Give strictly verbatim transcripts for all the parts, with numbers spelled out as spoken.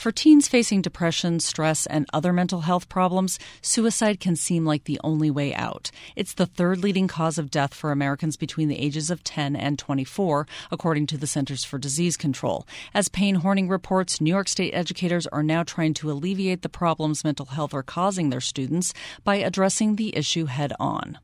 For teens facing depression, stress, and other mental health problems, suicide can seem like the only way out. It's the third leading cause of death for Americans between the ages of ten and twenty-four, according to the Centers for Disease Control. As Payne Horning reports, New York State educators are now trying to alleviate the problems mental health are causing their students by addressing the issue head on.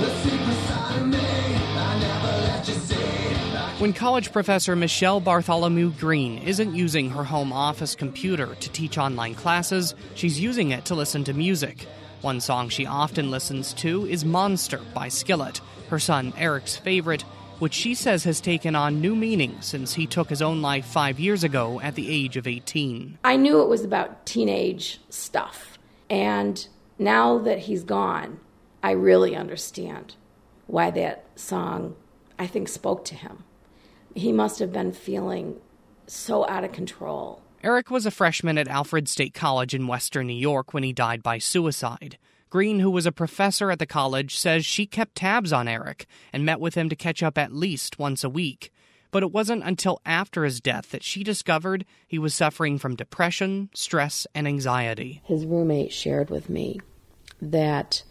When college professor Michelle Bartholomew Green isn't using her home office computer to teach online classes, she's using it to listen to music. One song she often listens to is Monster by Skillet, her son Eric's favorite, which she says has taken on new meaning since he took his own life five years ago at the age of eighteen. I knew it was about teenage stuff, and now that he's gone, I really understand why that song, I think, spoke to him. He must have been feeling so out of control. Eric was a freshman at Alfred State College in western New York when he died by suicide. Green, who was a professor at the college, says she kept tabs on Eric and met with him to catch up at least once a week. But it wasn't until after his death that she discovered he was suffering from depression, stress, and anxiety. His roommate shared with me that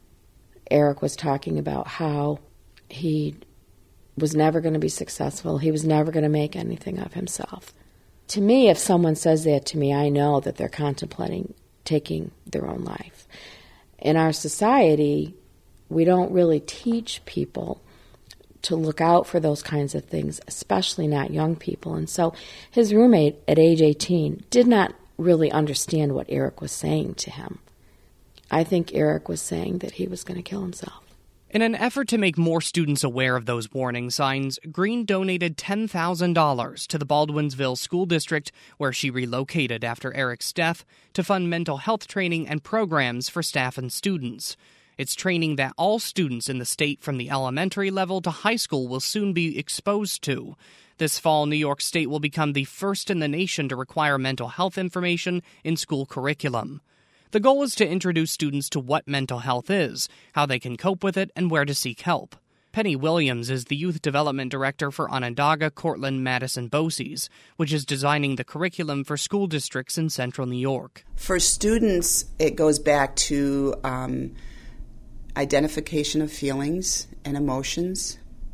Eric was talking about how he was never going to be successful. He was never going to make anything of himself. To me, if someone says that to me, I know that they're contemplating taking their own life. In our society, we don't really teach people to look out for those kinds of things, especially not young people. And so his roommate at age eighteen did not really understand what Eric was saying to him. I think Eric was saying that he was going to kill himself. In an effort to make more students aware of those warning signs, Green donated ten thousand dollars to the Baldwinsville School District, where she relocated after Eric's death, to fund mental health training and programs for staff and students. It's training that all students in the state from the elementary level to high school will soon be exposed to. This fall, New York State will become the first in the nation to require mental health information in school curriculum. The goal is to introduce students to what mental health is, how they can cope with it, and where to seek help. Penny Williams is the Youth Development Director for Onondaga, Cortland, Madison, BOCES, which is designing the curriculum for school districts in central New York. For students, it goes back to um, identification of feelings and emotions,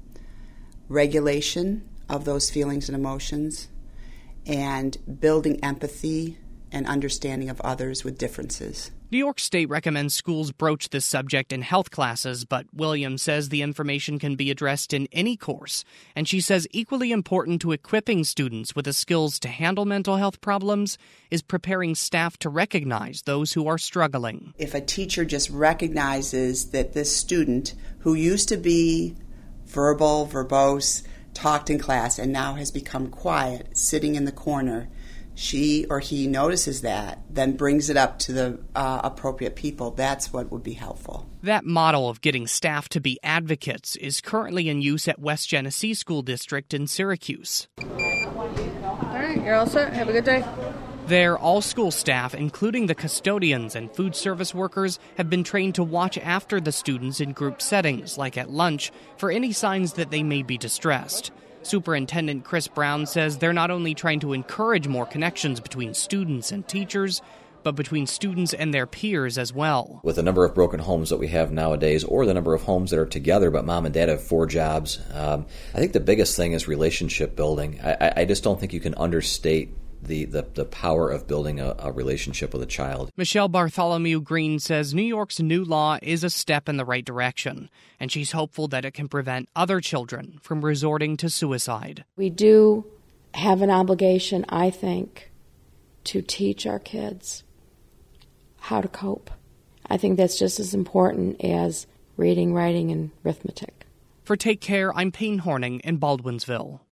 regulation of those feelings and emotions, and building empathy and understanding of others with differences. New York State recommends schools broach this subject in health classes, but Williams says the information can be addressed in any course, and she says equally important to equipping students with the skills to handle mental health problems is preparing staff to recognize those who are struggling. If a teacher just recognizes that this student, who used to be verbal, verbose, talked in class, and now has become quiet, sitting in the corner, she or he notices that, then brings it up to the uh, appropriate people, that's what would be helpful. That model of getting staff to be advocates is currently in use at West Genesee School District in Syracuse. All right, you're all set. Have a good day. There, all school staff, including the custodians and food service workers, have been trained to watch after the students in group settings, like at lunch, for any signs that they may be distressed. Superintendent Chris Brown says they're not only trying to encourage more connections between students and teachers, but between students and their peers as well. With the number of broken homes that we have nowadays, or the number of homes that are together but mom and dad have four jobs, um, I think the biggest thing is relationship building. I, I just don't think you can understate The, the, the power of building a, a relationship with a child. Michelle Bartholomew Green says New York's new law is a step in the right direction, and she's hopeful that it can prevent other children from resorting to suicide. We do have an obligation, I think, to teach our kids how to cope. I think that's just as important as reading, writing, and arithmetic. For Take Care, I'm Payne Horning in Baldwinsville.